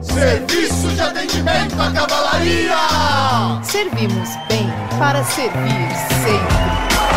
Serviço de atendimento à cavalaria! Servimos bem para servir sempre.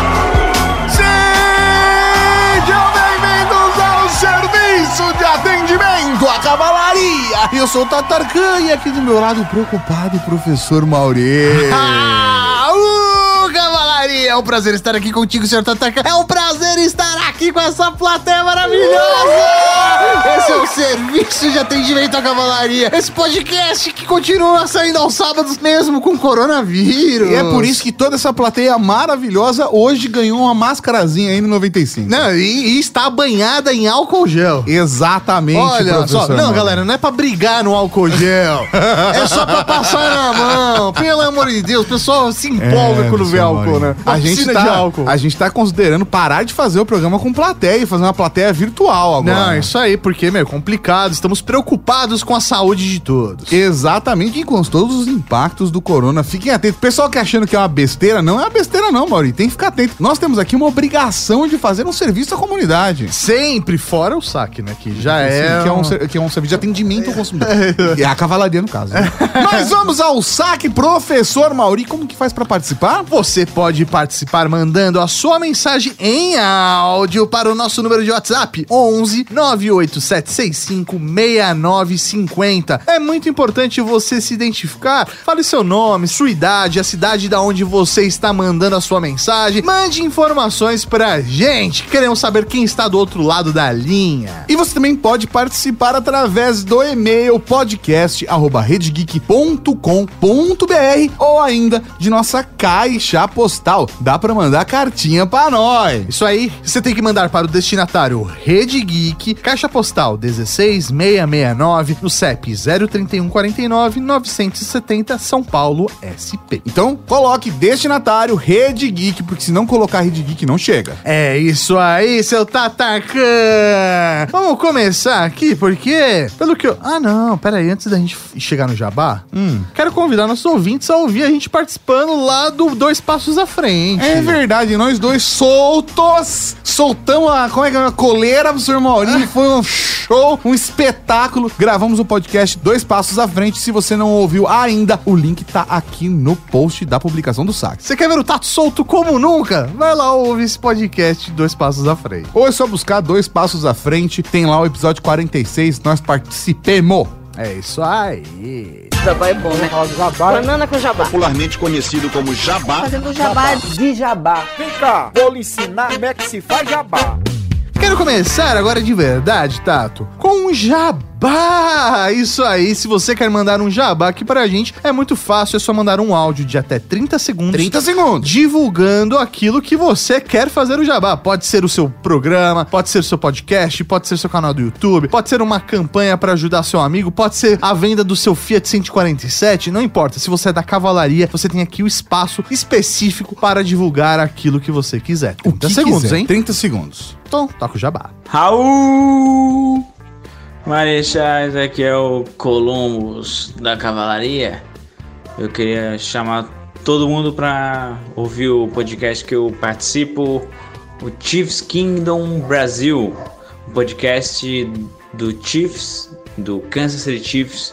Sejam bem-vindos ao Serviço de Atendimento à Cavalaria! Eu sou o Tatarkan e aqui do meu lado o preocupado professor Mauri. Cavalaria! É um prazer estar aqui contigo, senhor Tatarkan. É um prazer estar aqui com essa plateia maravilhosa! Esse é o Serviço de Atendimento à Cavalaria. Esse podcast que continua saindo aos sábados mesmo com coronavírus. E é por isso que toda essa plateia maravilhosa hoje ganhou uma mascarazinha aí no 95. Não, e está banhada em álcool gel. Exatamente, olha professor. Só, não, galera, não é pra brigar no álcool gel. É só pra passar na mão. Pelo amor de Deus, o pessoal se empolga quando vê álcool, né? A gente tá considerando parar de fazer o programa com plateia e fazer uma plateia virtual agora. Não, isso aí, porque, meu, é complicado. Estamos preocupados com a saúde de todos. Exatamente, e com todos os impactos do corona. Fiquem atentos. Pessoal que achando que é uma besteira, não é uma besteira não, Mauri. Tem que ficar atento. Nós temos aqui uma obrigação de fazer um serviço à comunidade. Sempre, fora o saque, né? Que já que é um serviço de atendimento ao consumidor. É a cavalaria, no caso. Né? Mas vamos ao saque, professor Mauri. Como que faz pra participar? Você pode participar mandando a sua mensagem em áudio para o nosso número de WhatsApp 11 98765 6950. É muito importante você se identificar. Fale seu nome, sua idade, a cidade da onde você está mandando a sua mensagem. Mande informações pra gente. Queremos saber quem está do outro lado da linha. E você também pode participar através do e-mail podcast@redegeek.com.br ou ainda de nossa caixa postal. Dá pra mandar cartinha pra nós. Isso aí, você tem que mandar para o destinatário Rede Geek, caixa postal 16669, no CEP 03149 970 São Paulo, SP. Então, coloque destinatário Rede Geek, porque se não colocar Rede Geek, não chega. É isso aí, seu Tatarkan! Vamos começar aqui, porque, pelo que eu... Ah, não, peraí, antes da gente chegar no Jabá, quero convidar nossos ouvintes a ouvir a gente participando lá do Dois Passos à Frente. É verdade, nós dois soltamos a coleira pro senhor Maurinho, foi um show, um espetáculo. Gravamos o podcast Dois Passos à Frente. Se você não ouviu ainda, o link tá aqui no post da publicação do saque. Você quer ver o Tato solto como nunca? Vai lá ouvir esse podcast Dois Passos à Frente. Ou é só buscar Dois Passos à Frente, tem lá o episódio 46, nós participemos. É isso aí. Jabá é bom, né? Jabá. Banana com jabá. Popularmente conhecido como jabá. Fazendo jabá de jabá. Vem cá, vou lhe ensinar como é que se faz jabá. Quero começar agora de verdade, Tato, com um jabá. Isso aí, se você quer mandar um jabá aqui pra gente, é muito fácil, é só mandar um áudio de até 30 segundos. 30 segundos. Divulgando aquilo que você quer fazer o jabá. Pode ser o seu programa, pode ser o seu podcast, pode ser o seu canal do YouTube, pode ser uma campanha pra ajudar seu amigo, pode ser a venda do seu Fiat 147, não importa. Se você é da cavalaria, você tem aqui o espaço específico para divulgar aquilo que você quiser. 30 segundos, quiser, hein? 30 segundos. Então, toca o jabá. Raul! Marechais, aqui é o Columbus da Cavalaria. Eu queria chamar todo mundo para ouvir o podcast que eu participo, o Chiefs Kingdom Brasil, um podcast do Chiefs, do Kansas City Chiefs,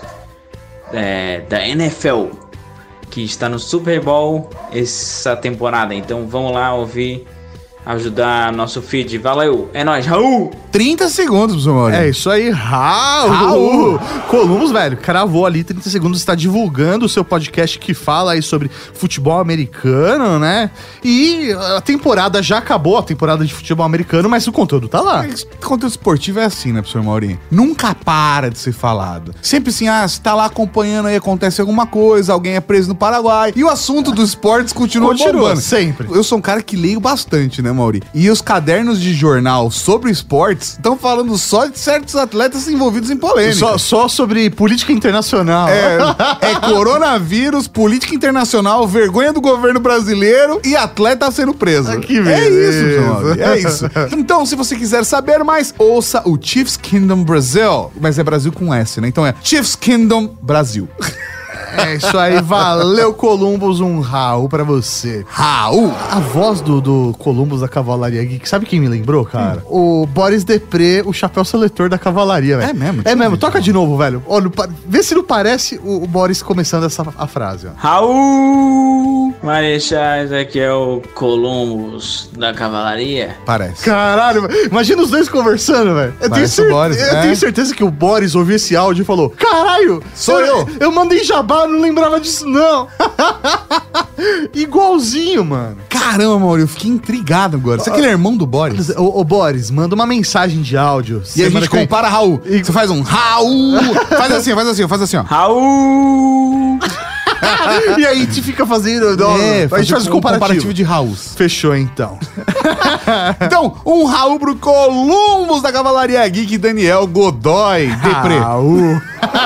da NFL, que está no Super Bowl essa temporada. Então vamos lá ouvir, ajudar nosso feed. Valeu, é nóis, Raul! 30 segundos, professor Maurinho. É isso aí, Raul! Columbus, velho, cravou ali 30 segundos, está divulgando o seu podcast que fala aí sobre futebol americano, né? E a temporada já acabou, a temporada de futebol americano, mas o conteúdo tá lá. O conteúdo esportivo é assim, né, professor Maurinho? Nunca para de ser falado. Sempre assim, você tá lá acompanhando aí, acontece alguma coisa, alguém é preso no Paraguai, e o assunto dos esportes continua bombando. Sempre. Eu sou um cara que leio bastante, né, Mauri? E os cadernos de jornal sobre esportes estão falando só de certos atletas envolvidos em polêmica. Só sobre política internacional. É coronavírus, política internacional, vergonha do governo brasileiro e atleta sendo preso. Que beleza. É isso. Então, se você quiser saber mais, ouça o Chiefs Kingdom Brasil. Mas é Brasil com S, né? Então é Chiefs Kingdom Brasil. É isso aí, valeu, Columbus, um Raul pra você. Raul! A voz do Columbus da Cavalaria Geek, sabe quem me lembrou, cara? O Boris Depré, o chapéu seletor da Cavalaria, velho. É mesmo? É mesmo, toca de novo, velho. Olha, vê se não parece o Boris começando a frase, ó. Raul! Marechais, aqui é o Columbus da Cavalaria. Parece. Caralho, imagina os dois conversando, velho. Eu tenho certeza que o Boris ouviu esse áudio e falou: caralho, sou eu. Eu mandei jabá, não lembrava disso, não. Igualzinho, mano. Caramba, Mauri, eu fiquei intrigado agora. Você é aquele irmão do Boris? Ô, Boris, manda uma mensagem de áudio. E a gente compara Raul. Você faz um Raul. Faz assim, ó. Raul! E aí a gente fica fazendo. A gente faz o comparativo de Raul. Fechou, então. Então, um Raul pro Columbus da Cavalaria Geek, Daniel Godoy. Depré. Raul.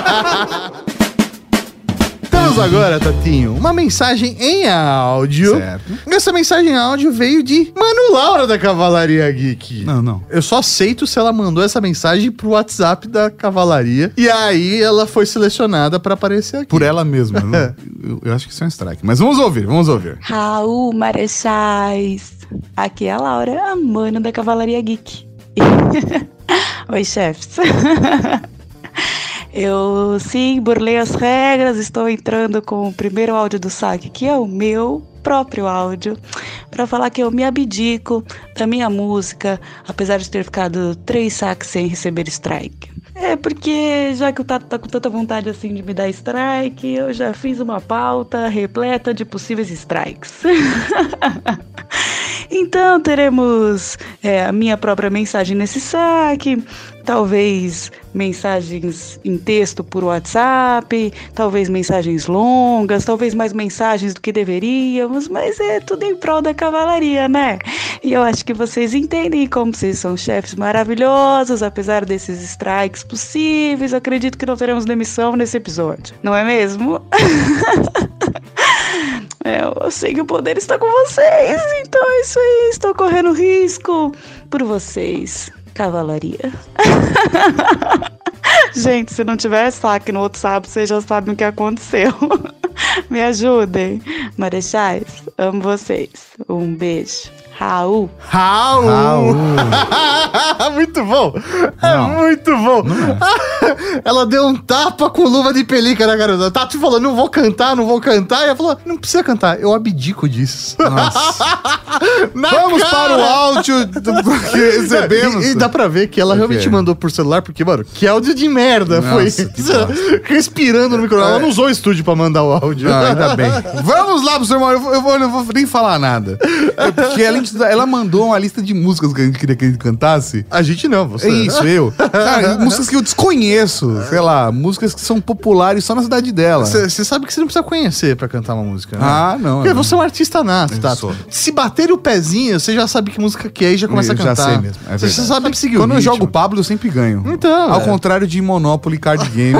Temos agora, Tatinho, uma mensagem em áudio. Certo. Essa mensagem em áudio veio de Manu Laura da Cavalaria Geek. Não. Eu só aceito se ela mandou essa mensagem pro WhatsApp da Cavalaria. E aí ela foi selecionada pra aparecer aqui. Por ela mesma. Eu acho que isso é um strike. Mas vamos ouvir. Raul, Marechais. Aqui é a Laura, a Manu da Cavalaria Geek. Oi, chefes. Eu, sim, burlei as regras, estou entrando com o primeiro áudio do saque, que é o meu próprio áudio, para falar que eu me abdico da minha música, apesar de ter ficado 3 saques sem receber strike. É porque, já que o Tato tá com tanta vontade assim de me dar strike, eu já fiz uma pauta repleta de possíveis strikes. Então teremos a minha própria mensagem nesse saque, talvez mensagens em texto por WhatsApp, talvez mensagens longas, talvez mais mensagens do que deveríamos, mas é tudo em prol da cavalaria, né? E eu acho que vocês entendem como vocês são chefes maravilhosos, apesar desses strikes possíveis, acredito que não teremos demissão nesse episódio, não é mesmo? Eu sei que o poder está com vocês, então é isso aí, estou correndo risco por vocês, cavalaria. Gente, se não tiver saque no outro sábado, vocês já sabem o que aconteceu. Me ajudem. Marechais, amo vocês. Um beijo. Raul. Muito bom. Muito bom. Ela deu um tapa com luva de pelica na garota. Tati falou, não vou cantar. E ela falou, não precisa cantar, eu abdico disso. Vamos para o áudio que recebemos. E dá pra ver que ela realmente mandou por celular, porque, mano, que áudio de merda. Nossa, foi respirando no microfone. Ela não usou o estúdio pra mandar o áudio. Ainda bem. Vamos lá pro seu Mauro. Eu não vou nem falar nada. Porque ela mandou uma lista de músicas que a gente queria que ele cantasse. A gente não, você. É isso, eu. Cara, músicas que eu desconheço. Sei lá, músicas que são populares só na cidade dela. Você sabe que você não precisa conhecer pra cantar uma música, né? Não. Porque você é um artista nato, tá? Sou. Se bater o pezinho, você já sabe que música que é e já começa a cantar. Já sei mesmo. É você sabe seguir o Quando eu ritmo. jogo Pablo, eu sempre ganho. Então. Ao contrário de Monopoly Card Game.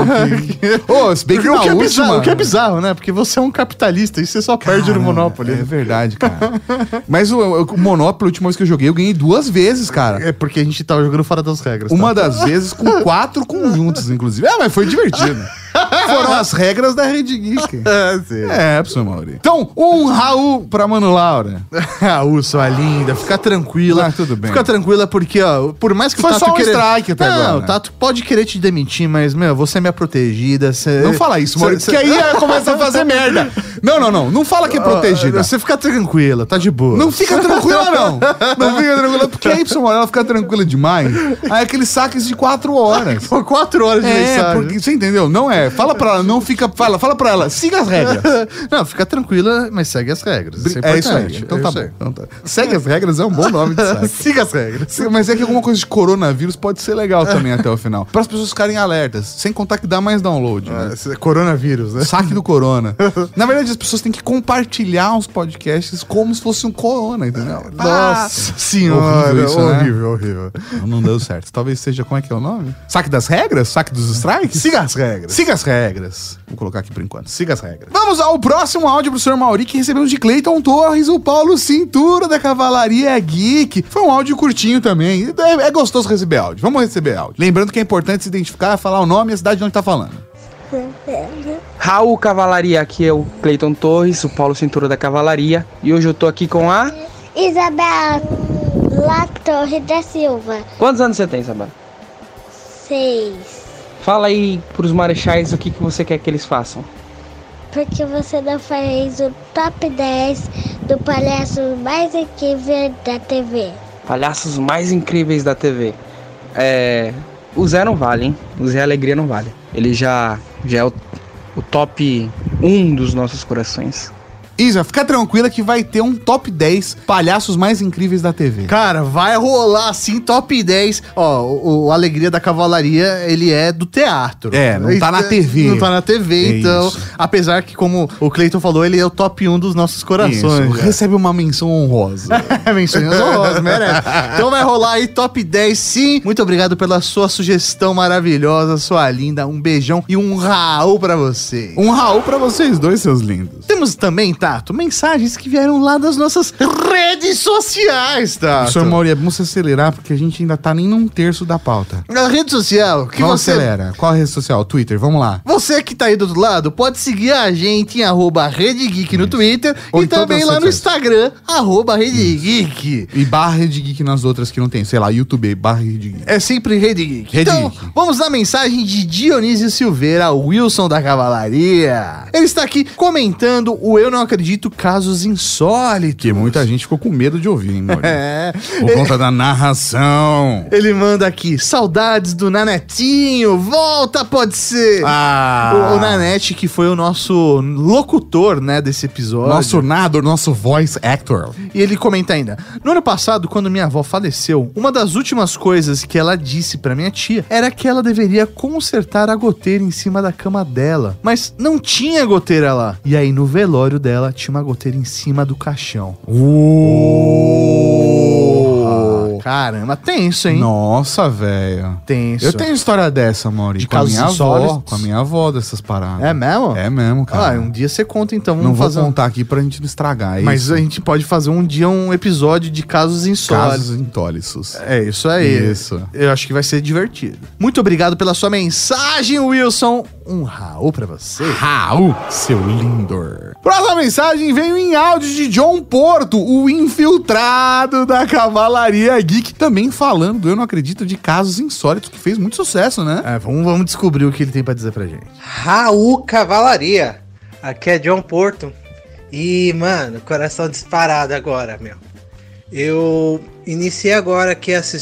Se bem que o na última... O que é bizarro, né? Porque você é um capitalista e você só perde no Monopoly. É verdade, cara. Mas o Monopoly, a última vez que eu joguei, eu ganhei 2 vezes, cara. É porque a gente tava jogando fora das regras. Uma das vezes com 4 conjuntos, inclusive. Mas foi divertido. Foram as regras da Rede Geek. Professor Mauri. Então, um Raul pra Manu Laura. Raul, sua linda. Fica tranquila. Tudo bem. Fica tranquila porque, ó, por mais que foi o Tato só um strike até agora. O Tato pode querer te demitir, mas, você é minha protegida. Não fala isso, Mauri, porque aí começa a fazer merda. Não fala que é protegida. Você fica tranquila, tá de boa. Não fica tranquila, não. Não fica tranquila, porque aí, professor Mauri, ela fica tranquila demais. Aí aqueles saques de 4 horas. 4 horas de mensagem. Porque, você entendeu? Não é. Fala pra ela, não fica... Fala pra ela, siga as regras. Não, fica tranquila, mas segue as regras. Isso aí. Então tá bom. Segue as regras é um bom nome de saque. Siga as regras. Mas é que alguma coisa de coronavírus pode ser legal também até o final. Para as pessoas ficarem alertas. Sem contar que dá mais download. Né? Coronavírus, né? Saque do corona. Na verdade, as pessoas têm que compartilhar os podcasts como se fosse um corona, entendeu? Nossa senhora. Horrível isso, horrível. Não deu certo. Talvez seja, como é que é o nome? Saque das regras? Saque dos strikes? Siga as regras. Siga as regras. Vou colocar aqui por enquanto. Siga as regras. Vamos ao próximo áudio pro senhor Mauri, que recebemos de Cleiton Torres, o Paulo Cintura da Cavalaria Geek. Foi um áudio curtinho também. É gostoso receber áudio. Vamos receber áudio. Lembrando que é importante se identificar, falar o nome e a cidade de onde tá falando. Raul Cavalaria, aqui é o Cleiton Torres, o Paulo Cintura da Cavalaria. E hoje eu tô aqui com a... Isabela Torre da Silva. Quantos anos você tem, Isabela? 6. Fala aí pros marechais o que você quer que eles façam. Porque você não fez o top 10 do palhaço mais incrível da TV. Palhaços mais incríveis da TV. O Zé não vale, hein? O Zé Alegria não vale. Ele já é o top 1 dos nossos corações. Isa, fica tranquila que vai ter um top 10 palhaços mais incríveis da TV. Cara, vai rolar assim, top 10. Ó, o Alegria da Cavalaria, ele é do teatro. Não tá na TV. Não tá na TV, então. Isso. Apesar que, como o Cleiton falou, ele é o top 1 dos nossos corações. Recebe uma menção honrosa. Menção honrosa, merece. Então vai rolar aí top 10, sim. Muito obrigado pela sua sugestão maravilhosa, sua linda. Um beijão e um Raul pra vocês. Um Raul pra vocês dois, seus lindos. Temos também, Tato, mensagens que vieram lá das nossas redes sociais, Tato. Senhor Mauri, vamos acelerar porque a gente ainda tá nem num terço da pauta. A rede social que vamos acelera. Qual a rede social? Twitter, vamos lá. Você que tá aí do outro lado, pode seguir a gente em @RedeGeek no Twitter ou e também lá no Instagram, @RedeGeek. E /RedeGeek nas outras que não tem, sei lá, YouTube, /RedeGeek. É sempre RedeGeek. Então, vamos na mensagem de Dionísio Silveira, Wilson da Cavalaria. Ele está aqui comentando o Eu Não Acredito Casos Insólitos. Que muita gente ficou com medo de ouvir, hein, Mauri? Por conta da narração. Ele manda aqui, saudades do Nanetinho, volta, pode ser. O Nanete, que foi o nosso locutor, né, desse episódio. Nosso narrador, nosso voice actor. E ele comenta ainda, no ano passado, quando minha avó faleceu, uma das últimas coisas que ela disse pra minha tia era que ela deveria consertar a goteira em cima da cama dela. Mas não tinha goteira lá. E aí, no velório dela, tinha uma goteira em cima do caixão. Caramba, tenso, hein? Nossa, velho. Tenso. Eu tenho história dessa, Mauri. De casos insólitos? Com a minha avó dessas paradas. É mesmo? É mesmo, cara. Um dia você conta, então. Não vou contar aqui pra gente não estragar. Mas a gente pode fazer um dia um episódio de casos insólitos. Casos intólitos. É isso aí. Isso. Eu acho que vai ser divertido. Muito obrigado pela sua mensagem, Wilson. Um Raul pra você. Raul, seu lindor. Próxima mensagem veio em áudio de John Porto, o infiltrado da Cavalaria Geek, também falando do Eu Não Acredito de Casos Insólitos, que fez muito sucesso, né? Vamos descobrir o que ele tem pra dizer pra gente. Raul Cavalaria, aqui é John Porto. E, mano, coração disparado agora, meu. Eu iniciei agora aqui a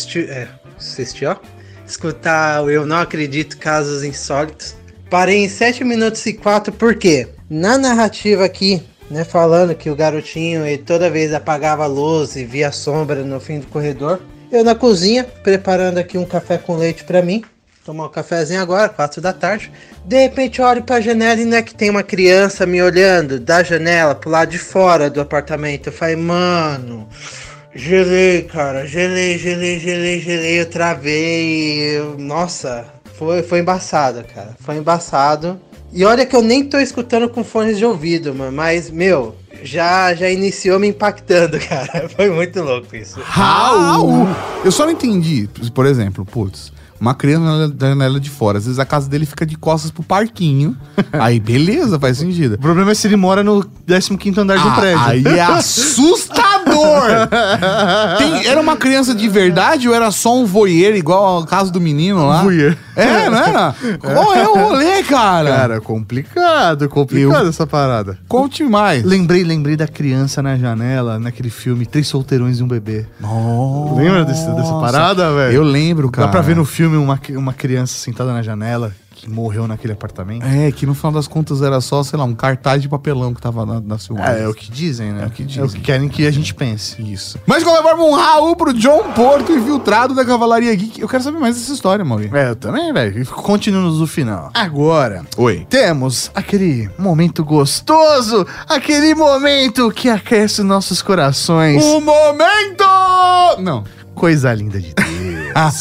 escutar o Eu Não Acredito Casos Insólitos. Parei em 7 minutos e 4, por quê? Na narrativa aqui, né, falando que o garotinho ele toda vez apagava a luz e via sombra no fim do corredor. Eu na cozinha, preparando aqui um café com leite pra mim. Tomar um cafezinho agora, 4 da tarde. De repente eu olho pra janela e não é que tem uma criança me olhando da janela pro lado de fora do apartamento. Eu falei, mano... Gelei, cara, gelei, eu travei, nossa, foi embaçado, cara, foi embaçado. E olha que eu nem tô escutando com fones de ouvido, mano, mas, meu, já iniciou me impactando, cara, foi muito louco isso. Raul! Eu só não entendi, por exemplo, uma criança na janela de fora, às vezes a casa dele fica de costas pro parquinho, aí beleza, faz sentido. O problema é se ele mora no 15º andar de um prédio. Aí é assustador! Era uma criança de verdade ou era só um voyeur igual ao caso do menino lá? Voyeur. Não era? Qual é o rolê, cara? Cara, complicado essa parada. Conte mais. Lembrei da criança na janela, naquele filme 3 solteirões e um bebê. Nossa. Lembra dessa parada, velho? Eu lembro, cara. Dá pra ver no filme uma criança sentada na janela que morreu naquele apartamento. Que no final das contas era só, sei lá, um cartaz de papelão que tava na filmagem. É o que dizem, né? É o que dizem. É o que querem que a gente pense. Isso. Mas como levar um Raul pro John Porto, infiltrado da Cavalaria Geek. Eu quero saber mais dessa história, Mauri. Eu também, velho. Continue-nos no final. Agora, oi, temos aquele momento gostoso, aquele momento que aquece nossos corações. O momento! Não. Coisa linda de Deus.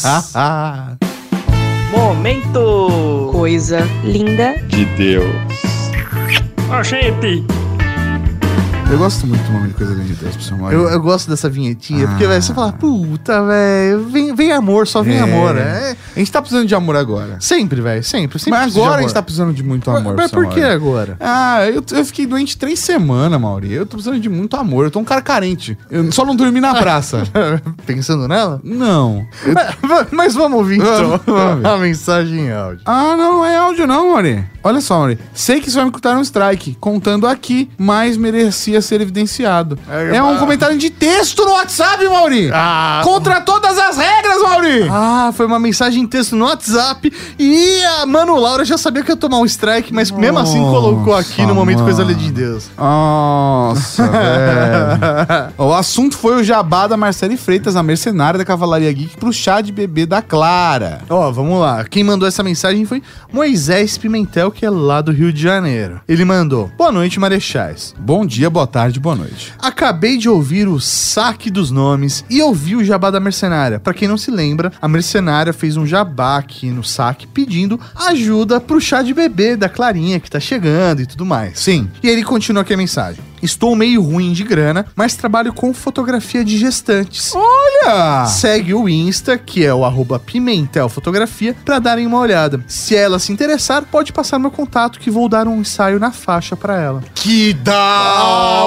Momento! Coisa linda de Deus. Ó, gente! Eu gosto muito do nome de Coisa Além de Deus, professor Mauri. Eu gosto dessa vinhetinha, porque, velho, você fala, puta, velho, vem amor, só vem amor, né? A gente tá precisando de amor agora. Sempre, velho, sempre. Mas agora a gente tá precisando de muito amor. Mas por que agora? Eu fiquei doente 3 semanas, Mauri. Eu tô precisando de muito amor. Eu tô um cara carente. Eu só não dormi na praça. Pensando nela? Não. Mas vamos ouvir, então, a mensagem em áudio. Não é áudio não, Mauri. Olha só, Mauri. Sei que isso vai me custar um strike, contando aqui, mas merecia ser evidenciado. É um comentário de texto no WhatsApp, Mauri. Contra todas as regras, Mauri. Foi uma mensagem em texto no WhatsApp e a Mano Laura já sabia que ia tomar um strike, mas mesmo assim colocou aqui no momento Coisa Além de Deus. Nossa, velho. O assunto foi o jabá da Marcele Freitas, a mercenária da Cavalaria Geek, pro chá de bebê da Clara. Vamos lá. Quem mandou essa mensagem foi Moisés Pimentel, que é lá do Rio de Janeiro. Ele mandou: boa noite, Marechais. Bom dia, boa tarde, boa noite. Acabei de ouvir o saque dos nomes e ouvi o jabá da mercenária. Pra quem não se lembra, a mercenária fez um jabá aqui no saque pedindo ajuda pro chá de bebê da Clarinha, que tá chegando e tudo mais. Sim. E ele continua aqui a mensagem: estou meio ruim de grana, mas trabalho com fotografia de gestantes. Olha! Segue o Insta, que é o @pimentelfotografia, pra darem uma olhada. Se ela se interessar, pode passar meu contato que vou dar um ensaio na faixa pra ela. Que da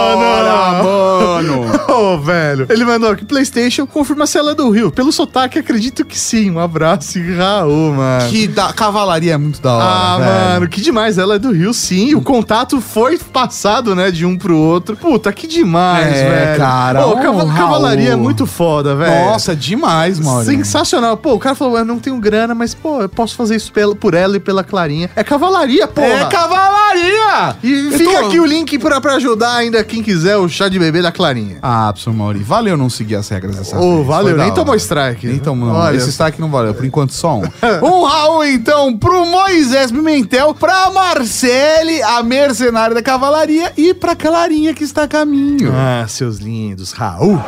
mano! Velho. Ele mandou aqui, PlayStation, confirma se ela é do Rio. Pelo sotaque, acredito que sim. Um abraço e Raul, mano. Cavalaria é muito da hora, velho. Mano, que demais. Ela é do Rio, sim. O contato foi passado, né, de um pro outro. Puta, que demais, velho. Cara. Cavalaria é muito foda, velho. Nossa, demais, mano. Sensacional. Pô, o cara falou, eu não tenho grana, mas, pô, eu posso fazer isso por ela e pela Clarinha. É cavalaria, porra. É cavalaria! E fica aqui o link pra ajudar ainda quem quiser o chá de bebê da Clarinha. Professor Mauri, valeu não seguir as regras dessa vez. Valeu, nem tomou strike. Nem tomou, não. Olha, esse strike não valeu, por enquanto só um. Um Raul, então, pro Moisés Pimentel, pra Marcele, a mercenária da Cavalaria, e pra Clarinha que está a caminho. Seus lindos, Raul.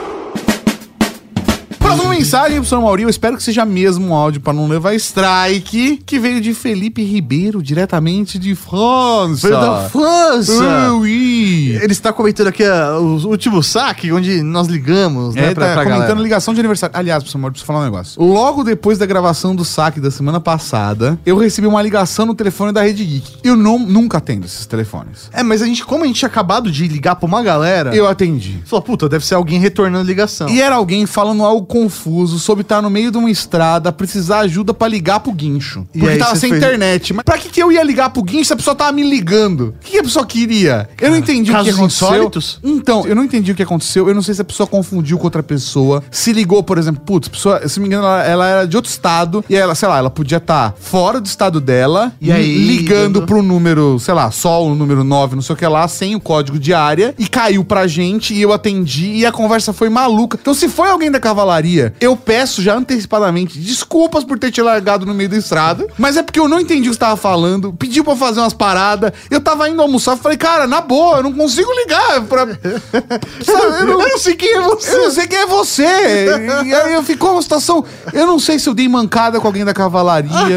Próxima mensagem, professor Mauri, eu espero que seja mesmo um áudio pra não levar strike, que veio de Felipe Ribeiro, diretamente de França. Da França! Oui. Ele está comentando aqui o último saque, onde nós ligamos, né, pra comentando galera. Ligação de aniversário. Aliás, professor Mauri, preciso falar um negócio. Logo depois da gravação do saque da semana passada, eu recebi uma ligação no telefone da Rede Geek. Eu nunca atendo esses telefones. Mas como a gente tinha acabado de ligar pra uma galera, eu atendi. Falou, puta, deve ser alguém retornando ligação. E era alguém falando algo confuso sobre estar no meio de uma estrada, precisar ajuda pra ligar pro guincho. Porque tava sem internet. Mas pra que eu ia ligar pro guincho se a pessoa tava me ligando? O que a pessoa queria? Eu não entendi o que aconteceu. Insólitos? Então, eu não entendi o que aconteceu. Eu não sei se a pessoa confundiu com outra pessoa. Se ligou, por exemplo, putz, a pessoa, se não me engano, ela era de outro estado. E ela, sei lá, ela podia estar fora do estado dela. E aí, ligando pro número, sei lá, só o número 9, não sei o que lá, sem o código de área. E caiu pra gente e eu atendi. E a conversa foi maluca. Então, se foi alguém da Cavalaria, eu peço já antecipadamente desculpas por ter te largado no meio da estrada, mas é porque eu não entendi o que você tava falando, pediu pra eu fazer umas paradas, eu tava indo almoçar, falei, cara, na boa, eu não consigo ligar pra... Sabe, eu não sei quem é você. Eu não sei quem é você. E aí ficou uma situação, eu não sei se eu dei mancada com alguém da Cavalaria,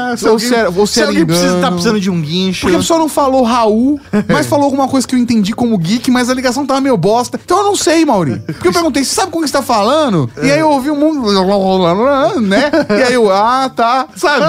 se alguém tá precisando de um guincho. Porque a pessoa não falou Raul, mas falou alguma coisa que eu entendi como geek, mas a ligação tava meio bosta. Então eu não sei, Mauri. Porque eu perguntei, você sabe com quem você tá falando? E aí eu ouvi um mundo, né? E aí eu, tá, sabe?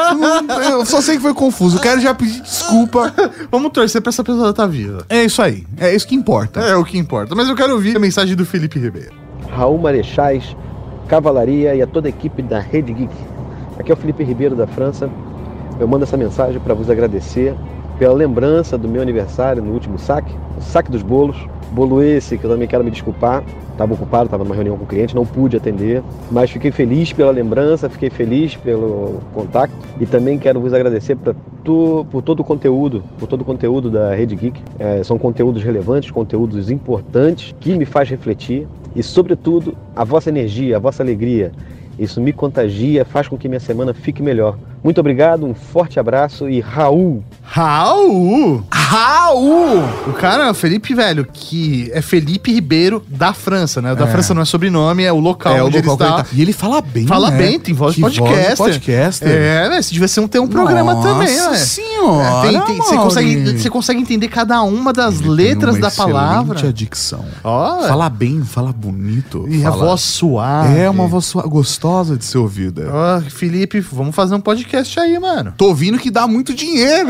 Eu só sei que foi confuso. Eu quero já pedir desculpa. Vamos torcer pra essa pessoa estar viva. É isso aí. É isso que importa. É o que importa. Mas eu quero ouvir a mensagem do Felipe Ribeiro. Raul Marechais, Cavalaria e a toda a equipe da Rede Geek. Aqui é o Felipe Ribeiro da França. Eu mando essa mensagem para vos agradecer pela lembrança do meu aniversário no último saque, o saque dos bolos. Bolo esse que eu também quero me desculpar. Estava ocupado, estava numa reunião com o cliente, não pude atender, mas fiquei feliz pela lembrança, fiquei feliz pelo contato e também quero vos agradecer por todo o conteúdo da Rede Geek. São conteúdos relevantes, conteúdos importantes que me faz refletir e, sobretudo, a vossa energia, a vossa alegria. Isso me contagia, faz com que minha semana fique melhor. Muito obrigado, um forte abraço e Raul! Raul! Raul! O cara, o Felipe, velho, que é Felipe Ribeiro da França, né? O da França não é sobrenome, é o local onde ele está. E ele fala bem, Fala bem, tem voz de podcaster. É, velho, se devia ter um programa também, né? Nossa senhora, você consegue entender cada uma das letras da palavra. Adicção. Fala bem, fala bonito. E a voz suave. É uma voz suave, gostosa de ser ouvida. Felipe, vamos fazer um podcast aí, mano. Tô ouvindo que dá muito dinheiro.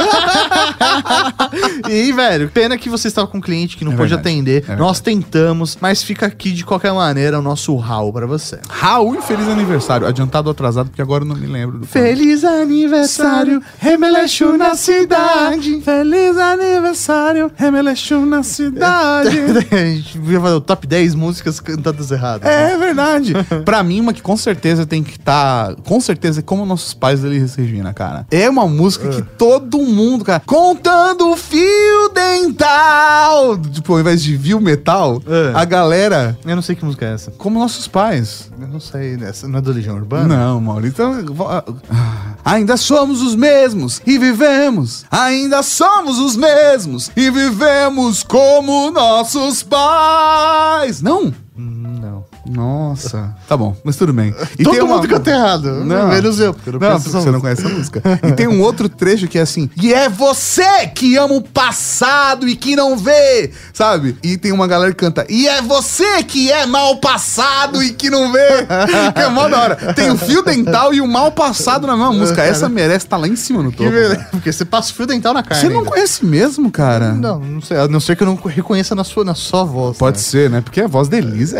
E, velho, pena que você estava com um cliente que não pôde atender. Nós tentamos, mas fica aqui de qualquer maneira o nosso Raul pra você. Raul e feliz aniversário. Adiantado ou atrasado, porque agora eu não me lembro do Feliz aniversário, Remelechu na cidade. Feliz aniversário, Remelechu na cidade. A gente ia fazer o top 10 músicas cantadas erradas. É verdade. Pra mim, uma que com certeza tem que estar... Com certeza é Como Nossos Pais, Elis Regina, cara. É uma música que todo mundo, cara... Contando fio dental. Tipo, ao invés de viu metal, a galera... Eu não sei que música é essa. Como Nossos Pais. Eu não sei, essa não é do Legião Urbana? Não, Maurício. Então, ainda somos os mesmos e vivemos. Ainda somos os mesmos e vivemos como nossos pais. Não? Não. Nossa. Tá bom, mas tudo bem. E todo mundo canta errado. Não, menos eu, porque eu não porque você não conhece a música. E tem um outro trecho que é assim: e é você que ama o passado e que não vê, sabe? E tem uma galera que canta: e é você que é mal passado e que não vê. Que é mó da hora. Tem o fio dental e o mal passado na mesma música. Essa merece estar lá em cima no topo. Porque você passa o fio dental na carne. Você não conhece mesmo, cara? Não sei. A não ser que eu não reconheça na sua voz. Pode ser, né? Porque a voz da Elisa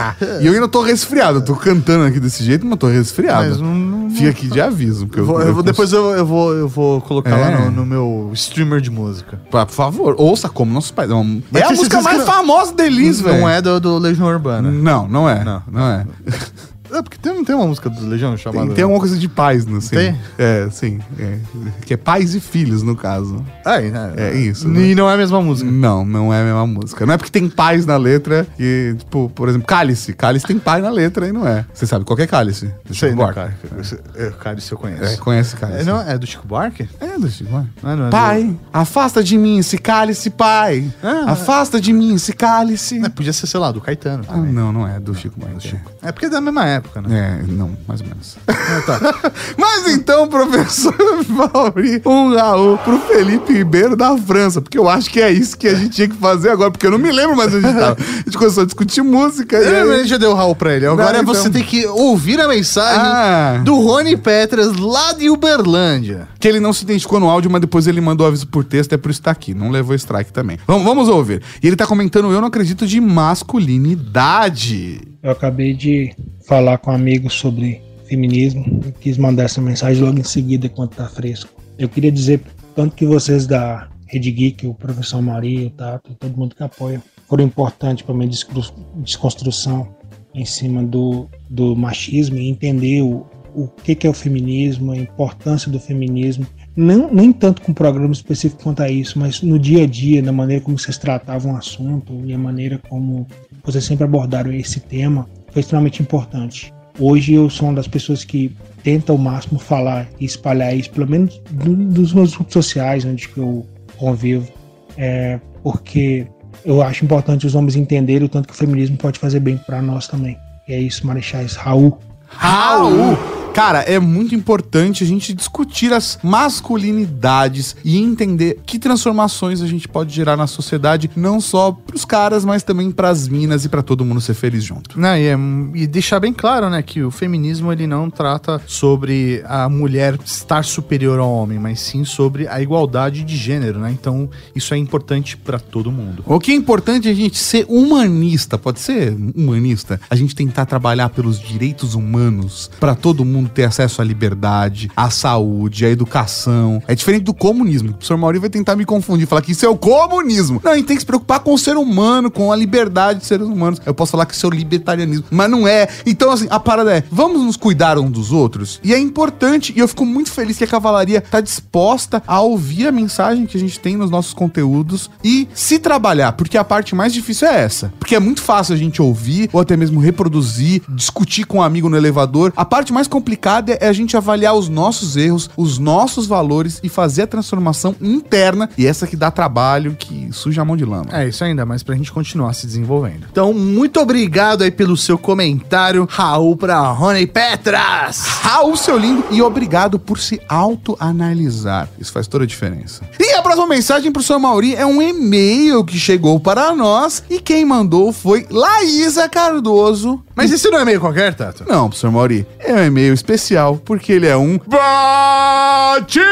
E eu ainda tô resfriado. Eu tô cantando aqui desse jeito, mas tô resfriado. Mas não fica aqui de aviso. Porque depois eu vou colocar lá no meu streamer de música. Por favor, ouça Como Nossos Pais. É a música mais famosa da Elisa, velho. Não é do Legião Urbana. Não é. Não é. É, porque não tem uma música do Legião chamada... Tem alguma coisa de pais, não sei. Tem? É, sim. Que é pais e filhos, no caso. É isso. E não é a mesma música. Não é a mesma música. Não é porque tem pais na letra e, tipo, por exemplo, Cálice. Cálice tem pai na letra e não é. Você sabe qual que é Cálice? Do Chico Buarque. Cálice eu conheço. Conhece Cálice. É do Chico Buarque? É do Chico Buarque. Pai, afasta de mim esse cálice, pai. Afasta de mim esse cálice. Podia ser, sei lá, do Caetano também. Não é do Chico Buarque. É porque é da mesma época. Né? Não, mais ou menos. Tá. Mas então, professor Mauri, um Raul pro Felipe Ribeiro da França, porque eu acho que é isso que a gente tinha que fazer agora, porque eu não me lembro mais onde tava. A gente começou a discutir música. A gente já deu o Raul pra ele. Agora você tem que ouvir a mensagem do Rony Petras lá de Uberlândia. Que ele não se identificou no áudio, mas depois ele mandou aviso por texto, é por isso que tá aqui. Não levou strike também. Vamos ouvir. E ele tá comentando: eu não acredito de masculinidade. Eu acabei de falar com um amigo sobre feminismo. Eu quis mandar essa mensagem logo em seguida, enquanto tá fresco. Eu queria dizer, tanto que vocês da Rede Geek, o professor Maria, o Tato, todo mundo que apoia, foram importantes para minha desconstrução em cima do machismo e entender o que é o feminismo, a importância do feminismo. Nem tanto com um programa específico quanto a isso, mas no dia a dia, na maneira como vocês tratavam o assunto e a maneira como vocês sempre abordaram esse tema, foi extremamente importante. Hoje eu sou uma das pessoas que tenta ao máximo falar e espalhar isso, pelo menos dos meus grupos sociais onde eu convivo, porque eu acho importante os homens entenderem o tanto que o feminismo pode fazer bem para nós também. E é isso, Marechais. Raul! Cara, é muito importante a gente discutir as masculinidades e entender que transformações a gente pode gerar na sociedade, não só pros caras, mas também pras minas e pra todo mundo ser feliz junto. E deixar bem claro, né, que o feminismo ele não trata sobre a mulher estar superior ao homem, mas sim sobre a igualdade de gênero, né? Então, isso é importante pra todo mundo. O que é importante é a gente ser humanista, pode ser humanista, a gente tentar trabalhar pelos direitos humanos pra todo mundo ter acesso à liberdade, à saúde, à educação. É diferente do comunismo. O professor Mauri vai tentar me confundir, falar que isso é o comunismo. Não, a gente tem que se preocupar com o ser humano, com a liberdade de seres humanos. Eu posso falar que isso é o libertarianismo, mas não é. Então, assim, a parada é, vamos nos cuidar uns dos outros? E é importante, e eu fico muito feliz que a Cavalaria tá disposta a ouvir a mensagem que a gente tem nos nossos conteúdos e se trabalhar, porque a parte mais difícil é essa. Porque é muito fácil a gente ouvir, ou até mesmo reproduzir, discutir com um amigo no elevador. A parte mais complicada complicado é a gente avaliar os nossos erros, os nossos valores e fazer a transformação interna. E essa que dá trabalho, que suja a mão de lama. É isso ainda, mas pra gente continuar se desenvolvendo. Então, muito obrigado aí pelo seu comentário, Raul, pra Rony Petras. Raul, seu lindo, e obrigado por se autoanalisar. Isso faz toda a diferença. E a próxima mensagem pro Sr. Mauri é um e-mail que chegou para nós e quem mandou foi Laísa Cardoso. Mas esse não é e-mail qualquer, Tato? Não, professor Mauri, é um e-mail especial porque ele é um batismo!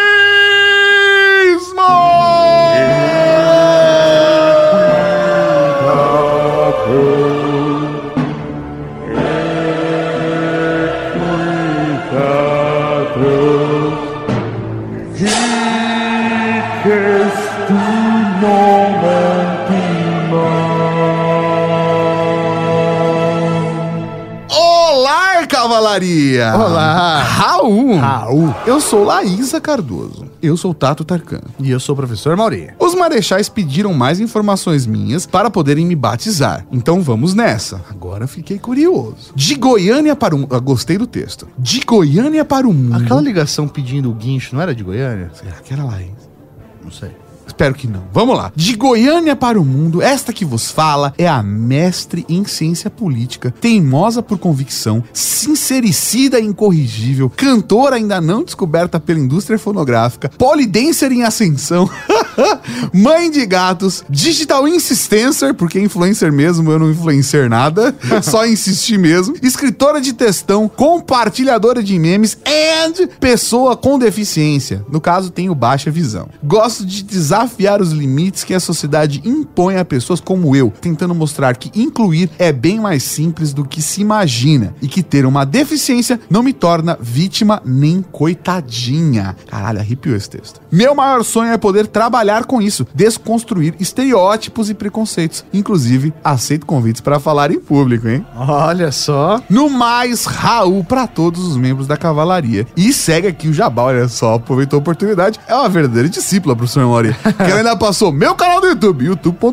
Olá, cavalaria! Olá! Raul! Eu sou Laísa Cardoso. Eu sou Tato Tarkan. E eu sou o professor Mauri. Os marechais pediram mais informações minhas para poderem me batizar. Então vamos nessa. Agora fiquei curioso. De Goiânia para o... gostei do texto. De Goiânia para o mundo... Aquela ligação pedindo o guincho não era de Goiânia? Será que era Laísa? Não sei. Espero que não. Vamos lá. De Goiânia para o mundo, esta que vos fala é a mestre em ciência política, teimosa por convicção, sincericida e incorrigível, cantora ainda não descoberta pela indústria fonográfica, polidancer em ascensão, mãe de gatos, digital insistencer, porque influencer mesmo, eu não influencer nada, só insisti mesmo, escritora de textão, compartilhadora de memes and pessoa com deficiência. No caso, tenho baixa visão. Gosto de desafiar os limites que a sociedade impõe a pessoas como eu, tentando mostrar que incluir é bem mais simples do que se imagina e que ter uma deficiência não me torna vítima nem coitadinha. Caralho, arrepiou esse texto. Meu maior sonho é poder trabalhar com isso, desconstruir estereótipos e preconceitos. Inclusive, aceito convites para falar em público, hein? Olha só. No mais, Raul para todos os membros da cavalaria. E segue aqui o jabá, olha só, aproveitou a oportunidade. É uma verdadeira discípula, professor Mauri. Que ela ainda passou meu canal do YouTube,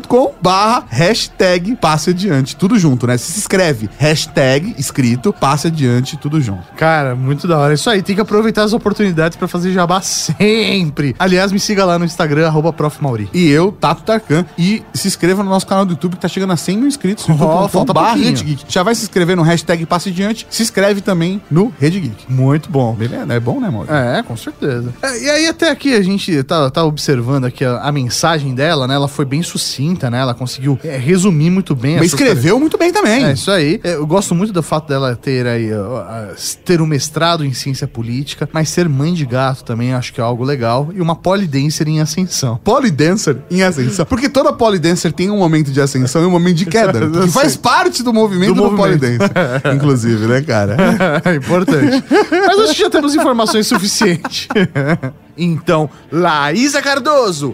youtube.com/passe adiante, tudo junto, né? Se escreve hashtag escrito, passe adiante, tudo junto. Cara, muito da hora. Isso aí, tem que aproveitar as oportunidades pra fazer jabá sempre. Aliás, me siga lá no Instagram, @profmauri. E eu, Tato Tarkan. E se inscreva no nosso canal do YouTube, que tá chegando a 100 mil inscritos. Falta Rede Geek. Já vai se inscrever no hashtag passe adiante, se inscreve também no Rede Geek. Muito bom. Beleza? É bom, né, Mauri? É, com certeza. E aí, até aqui, a gente tá observando aqui a mensagem dela, né? Ela foi bem sucinta, né? Ela conseguiu resumir muito bem. Mas escreveu muito bem também. É, isso aí. Eu gosto muito do fato dela ter aí, ter um mestrado em ciência política, mas ser mãe de gato também acho que é algo legal. E uma polidancer em ascensão. Polidancer em ascensão. Porque toda polidancer tem um momento de ascensão e um momento de queda. Que faz parte do movimento do polidancer. Inclusive, né, cara? É importante. Mas acho que já temos informações suficientes. Então, Laísa Cardoso,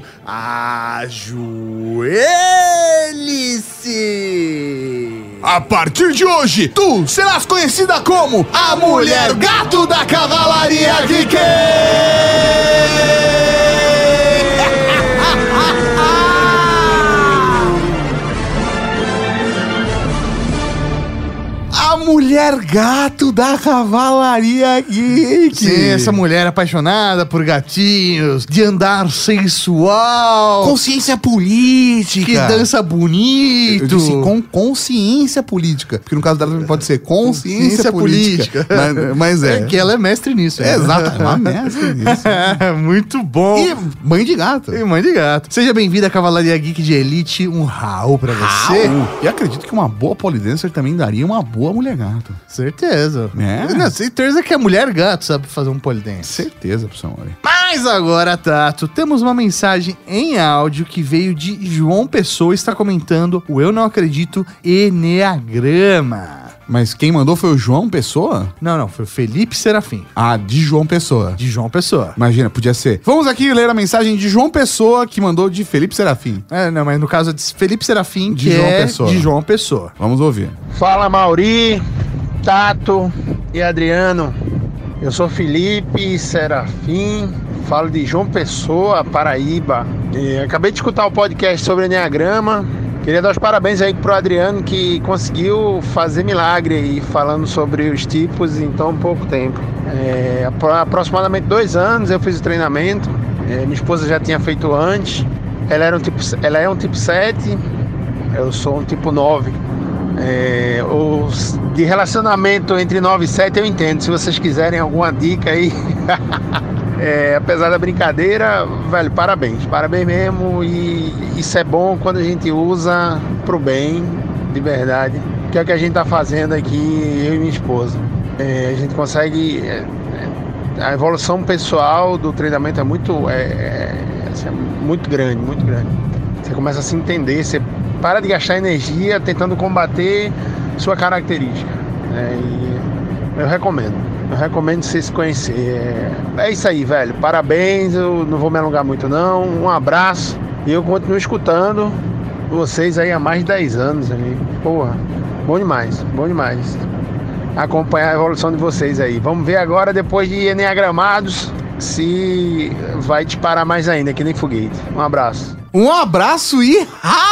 ajoelhe-se! A partir de hoje, tu serás conhecida como a Mulher Gato da Cavalaria Geek! A Mulher Gato da Cavalaria Geek. Sim, essa mulher apaixonada por gatinhos, de andar sensual, consciência política, que dança bonito. Eu disse com consciência política, porque no caso dela também pode ser consciência política. Mas é. É que ela é mestre nisso. É, exato, é uma mestre nisso. Muito bom. E mãe de gato. E mãe de gato. Seja bem-vinda à Cavalaria Geek de Elite, um Raul pra você. E acredito que uma boa polidancer também daria uma boa mulher gato. Certeza. É? Não, certeza que a mulher gato sabe fazer um polidense. Certeza, professor Mauri. Mas agora, Tato, temos uma mensagem em áudio que veio de João Pessoa, está comentando o Eu Não Acredito Eneagrama. Mas quem mandou foi o João Pessoa? Não, foi o Felipe Serafim. Ah, de João Pessoa. De João Pessoa. Imagina, podia ser. Vamos aqui ler a mensagem de João Pessoa, que mandou de Felipe Serafim. É, não, mas no caso é de Felipe Serafim, de João Pessoa. De João Pessoa. Vamos ouvir. Fala, Mauri, Tato e Adriano. Eu sou Felipe Serafim, falo de João Pessoa, Paraíba. E acabei de escutar o podcast sobre Eneagrama Queria dar os parabéns aí pro Adriano, que conseguiu fazer milagre aí, falando sobre os tipos em tão pouco tempo. Há aproximadamente 2 anos eu fiz o treinamento, minha esposa já tinha feito antes, ela é um tipo 7, eu sou um tipo 9. De relacionamento entre 9 e 7 eu entendo, se vocês quiserem alguma dica aí, apesar da brincadeira, velho, parabéns mesmo, e isso é bom quando a gente usa pro bem, de verdade, que é o que a gente tá fazendo aqui, eu e minha esposa. A gente consegue, a evolução pessoal do treinamento é muito grande, muito grande. Você começa a se entender, você para de gastar energia tentando combater sua característica, e eu recomendo você se conhecer. É isso aí, velho, parabéns, eu não vou me alongar muito não, um abraço, e eu continuo escutando vocês aí há mais de 10 anos aí. Porra, bom demais acompanhar a evolução de vocês aí. Vamos ver agora, depois de Enneagramados, se vai disparar mais ainda, que nem foguete. Um abraço. Um abraço e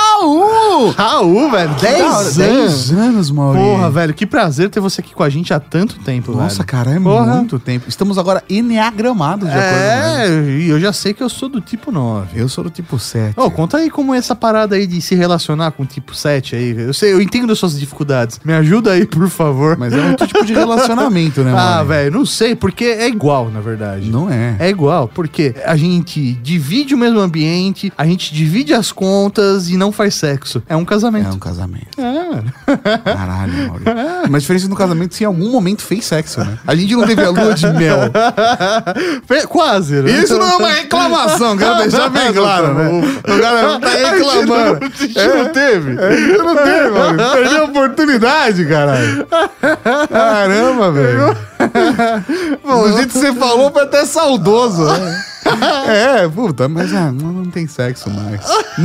Raul, velho, 10 anos, Maurício. Porra, velho, que prazer ter você aqui com a gente há tanto tempo, Nossa, velho. cara, muito tempo. Estamos agora enneagramados de acordo. E eu já sei que eu sou do tipo 9. Eu sou do tipo 7. Conta aí como é essa parada aí de se relacionar com o tipo 7 aí. Eu entendo as suas dificuldades. Me ajuda aí, por favor. Mas é outro tipo de relacionamento, né, mano? Velho, não sei, porque é igual, na verdade. Não é. É igual, porque a gente divide o mesmo ambiente, a gente divide as contas e não faz sexo. É um casamento. É um casamento. Mano. Caralho, Maurício. Mas a diferença no casamento, se em algum momento fez sexo, né? A gente não teve a lua de mel. Quase, né? Isso não é uma reclamação, quero deixar bem claro, né? O cara tá reclamando. A gente não teve. Não teve, Maurício. Perdeu a oportunidade, caralho. Caramba, velho. Do jeito que você falou, foi até saudoso, né? Puta, mas não tem sexo mais.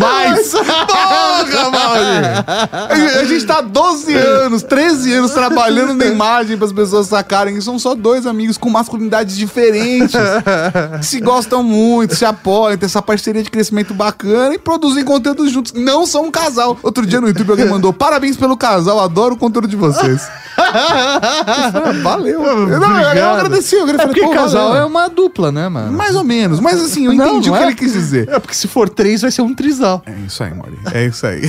Porra, Maurício! A gente tá 12 anos, 13 anos trabalhando na imagem pras pessoas sacarem que são só 2 amigos com masculinidades diferentes, que se gostam muito, se apoiam, tem essa parceria de crescimento bacana e produzem conteúdo juntos. Não são um casal. Outro dia no YouTube alguém mandou: parabéns pelo casal, adoro o conteúdo de vocês. Valeu. Eu agradeci. Porque casal é uma dupla, né, mano? Mais ou menos. Mas assim, eu entendi o que ele quis dizer. Porque se for 3, vai ser um trisal. É isso aí, Maurício. É isso aí.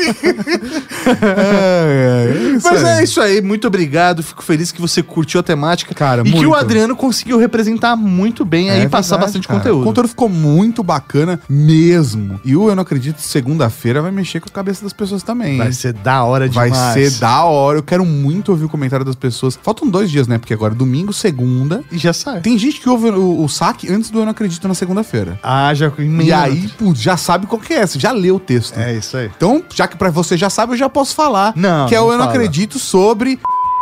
Mas é isso aí. Muito obrigado. Fico feliz que você curtiu a temática. Cara, e muito. Que o Adriano conseguiu representar muito bem aí, passar bastante conteúdo. O conteúdo ficou muito bacana mesmo. E eu não acredito, segunda-feira vai mexer com a cabeça das pessoas também. Vai ser da hora demais. Vai ser da hora. Eu quero muito ouvir o comentário das pessoas. Faltam 2 dias, né? Porque agora domingo, segunda. E já sai. Tem gente que ouve o saque antes do Eu Não Acredito na segunda-feira. Já E aí, putz, já sabe qual que é. Você já leu o texto. É isso aí. Então, já que pra você já sabe, eu já posso falar. Não, que é o Eu Não fala. Acredito sobre...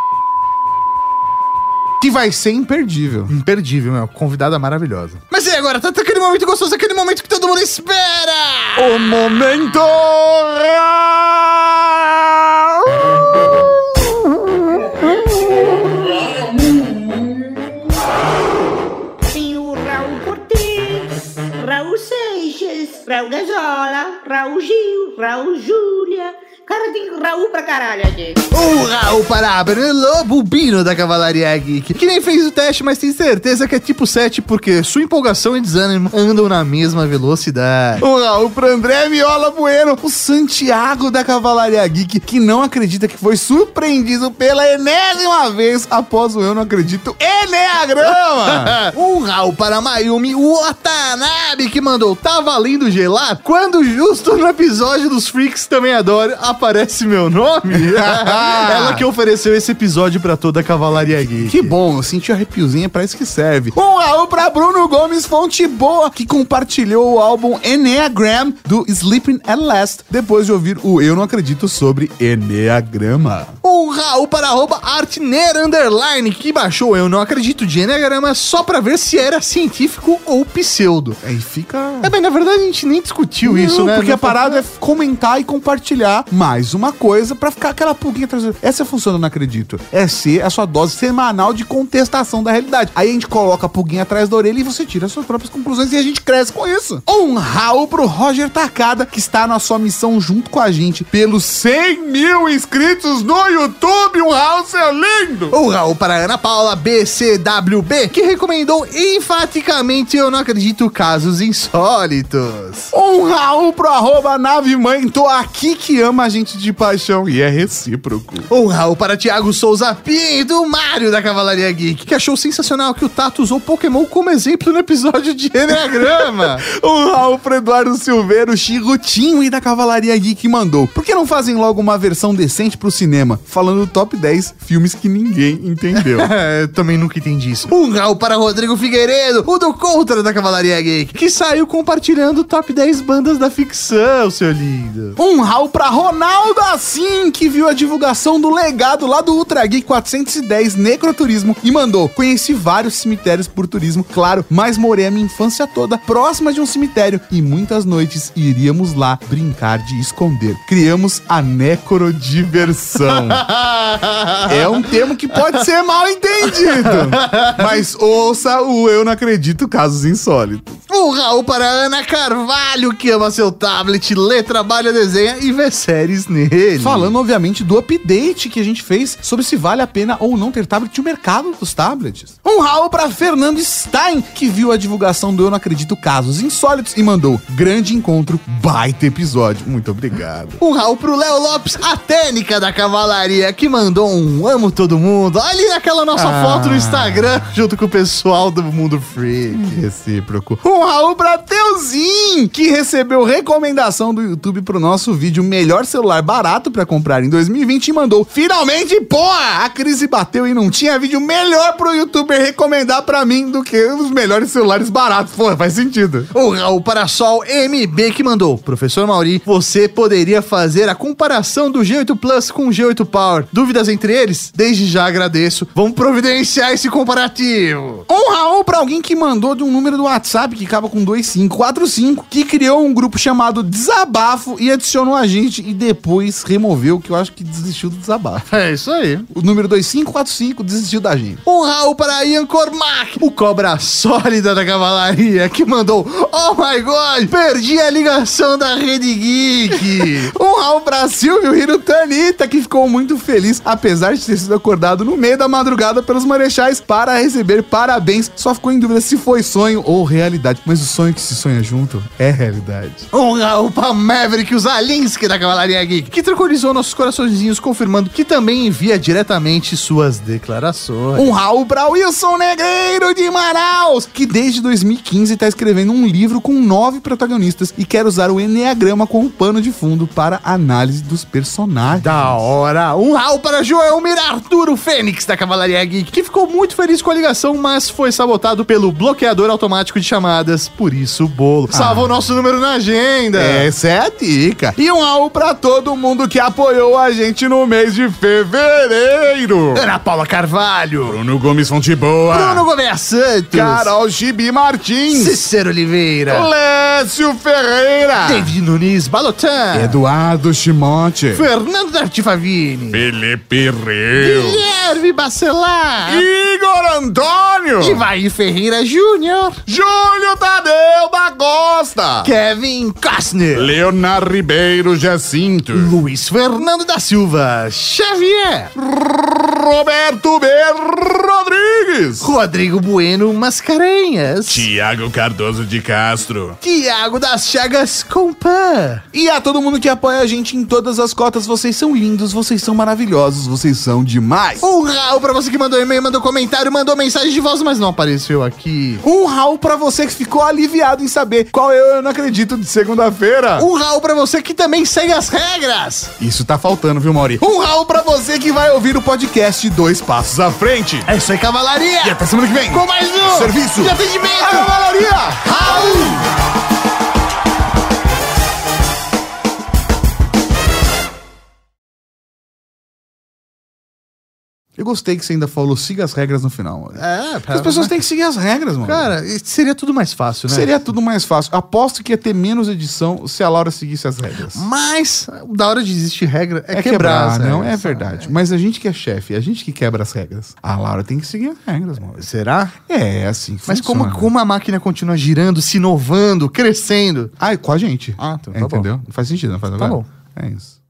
que vai ser imperdível. Imperdível, meu. Convidada maravilhosa. Mas e agora? Tá aquele momento gostoso, aquele momento que todo mundo espera! O momento... Raul Seixas, Raul Gazola, Raul Gil, Raul Júlia. Cara, tem Raul pra caralho aqui. O Raul Parabéns, Lobo Bino da Cavalaria Geek. Que nem fez o teste, mas tem certeza que é tipo 7, porque sua empolgação e desânimo andam na mesma velocidade. O Raul pro André Viola Bueno, o Santiago da Cavalaria Geek, que não acredita que foi surpreendido pela enésima vez após o Eu Não Acredito Enneagrama. Um Raul para Mayumi Watanabe, que mandou: tá valendo gelar? Quando justo no episódio dos Freaks Também Adoro aparece meu nome? Ela que ofereceu esse episódio pra toda a Cavalaria Geek. Que bom, eu senti o arrepiozinho, pra isso que serve. Um Raul pra Bruno Gomes Fonte Boa, que compartilhou o álbum Enneagram do Sleeping at Last, depois de ouvir o Eu Não Acredito sobre Enneagrama. Um Um Raul para @artner_, que baixou Eu Não Acredito de Enneagrama só pra ver se era científico ou pseudo. Aí fica... Mas na verdade a gente nem discutiu isso, né? Porque a parada é comentar e compartilhar mais uma coisa pra ficar aquela pulguinha atrás. Essa é a função do Não Acredito. É ser a sua dose semanal de contestação da realidade. Aí a gente coloca a pulguinha atrás da orelha e você tira as suas próprias conclusões e a gente cresce com isso. Um Raul pro Roger Takada, que está na sua missão junto com a gente pelos 100 mil inscritos no YouTube. Um Raul, seu lindo! Um Raul para Ana Paula BCWB, que recomendou enfaticamente Eu Não Acredito Casos Insólitos. Um Raul pro @navemãe, tô aqui, que ama a gente de paixão e é recíproco. Um Raul para Thiago Souza Pinto, Mário da Cavalaria Geek, que achou sensacional que o Tato usou Pokémon como exemplo no episódio de Enneagrama. Um Raul pro Eduardo Silveiro, Chirutinho e da Cavalaria Geek mandou: por que não fazem logo uma versão decente pro cinema? Falando do top 10 filmes que ninguém entendeu. Eu também nunca entendi isso. Um Raul para Rodrigo Figueiredo, o do Contra da Cavalaria Geek, que saiu compartilhando o top 10 bandas da ficção, seu lindo. Um Raul pra Ronaldo Assim, que viu a divulgação do legado lá do Ultra Geek 410 Necroturismo e mandou: conheci vários cemitérios por turismo, claro, mas morei a minha infância toda próxima de um cemitério e muitas noites iríamos lá brincar de esconder. Criamos a necrodiversão. É um termo que pode ser mal entendido, mas ouça o Eu Não Acredito Casos Insólitos. Um Raul para Ana Carvalho, que ama seu tablet, lê, trabalha, desenha e vê séries nele. Falando, obviamente, do update que a gente fez sobre se vale a pena ou não ter tablet e o mercado dos tablets. Um Raul para Fernando Stein, que viu a divulgação do Eu Não Acredito Casos Insólitos e mandou: grande encontro, baita episódio. Muito obrigado. Um Raul pro Léo Lopes, a técnica da Cavalaria, que mandou um amo todo mundo ali naquela nossa foto no Instagram, junto com o pessoal do Mundo Freak. Recíproco. Um Raul pra Teuzinho, que recebeu recomendação do YouTube pro nosso vídeo Melhor Celular Barato pra comprar em 2020 e mandou: finalmente, porra, a crise bateu e não tinha vídeo melhor pro YouTuber recomendar pra mim do que os melhores celulares baratos. Porra, faz sentido. O Raul para Sol MB, que mandou: professor Mauri, você poderia fazer a comparação do G8 Plus com o G8 Power. Dúvidas entre eles? Desde já agradeço. Vamos providenciar esse comparativo. Um Raul pra alguém que mandou de um número do WhatsApp que acaba com 2545, que criou um grupo chamado Desabafo e adicionou a gente e depois removeu, que eu acho que desistiu do desabafo. É isso aí. O número 2545 desistiu da gente. Um Raul para Ian Cormac, o cobra sólida da Cavalaria, que mandou: oh my god, perdi a ligação da Rede Geek. Um Raul pra Silvio Hirutanita, que ficou muito feliz, apesar de ter sido acordado no meio da madrugada pelos marechais para receber parabéns. Só ficou em dúvida se foi sonho ou realidade, mas o sonho que se sonha junto é realidade. Um Raul pra Maverick, o Zalinski da Cavalaria Geek, que tranquilizou nossos coraçõezinhos, confirmando que também envia diretamente suas declarações. Um Raul pra Wilson Negreiro de Manaus, que desde 2015 tá escrevendo um livro com 9 protagonistas e quer usar o Enneagrama como pano de fundo para análise dos personagens. Da hora! Um Raul para Joelmir Arturo Fênix da Cavalaria Geek, que ficou muito feliz com a ligação, mas foi sabotado pelo bloqueador automático de chamadas, por isso o bolo salvou o nosso número na agenda. Essa é a dica. E um Raul pra todo mundo que apoiou a gente no mês de fevereiro: Ana Paula Carvalho, Bruno Gomes Fonteboa, Bruno Gouveia Santos, Carol Gibi Martins, Cícero Oliveira, Lécio Ferreira, David Nunes Balotan, Eduardo Chimonte, Fernando D'Artifavini, Felipe Reu, Guilherme Bacelar, Igor Antônio, Ivair Ferreira Júnior, Júlio Tadeu da Costa, Kevin Costner, Leonardo Ribeiro Jacinto, Luiz Fernando da Silva Xavier, Roberto B. Rodrigues, Rodrigo Bueno Mascarenhas, Tiago Cardoso de Castro, Tiago das Chagas Compan. E a todo mundo que apoia a gente em todas as cotas: vocês são lindos, vocês são maravilhosos, vocês são demais. Um Raul pra você que mandou e-mail, mandou comentário, mandou mensagem de voz, mas não apareceu aqui. Um Raul pra você que ficou aliviado em saber qual Eu Não Acredito de segunda-feira. Um Raul pra você que também segue as regras. Isso tá faltando, viu, Mauri? Um Raul pra você que vai ouvir o podcast Dois Passos à Frente. É isso aí, Cavalaria. E até semana que vem com mais um serviço de atendimento. A Cavalaria. Raul. Eu gostei que você ainda falou siga as regras no final. Mano. As pessoas têm que seguir as regras, mano. Cara, seria tudo mais fácil, né? Seria tudo mais fácil. Aposto que ia ter menos edição se a Laura seguisse as regras. Mas, da hora de existir regra é quebrar, as não, regras. é verdade. Mas a gente que é chefe, a gente que quebra as regras. A Laura tem que seguir as regras, mano. Será? É assim que Mas funciona. como a máquina continua girando, se inovando, crescendo? Ah, com a gente. Ah, então tá entendeu? Não faz sentido, não faz agora? Tá bom. É isso.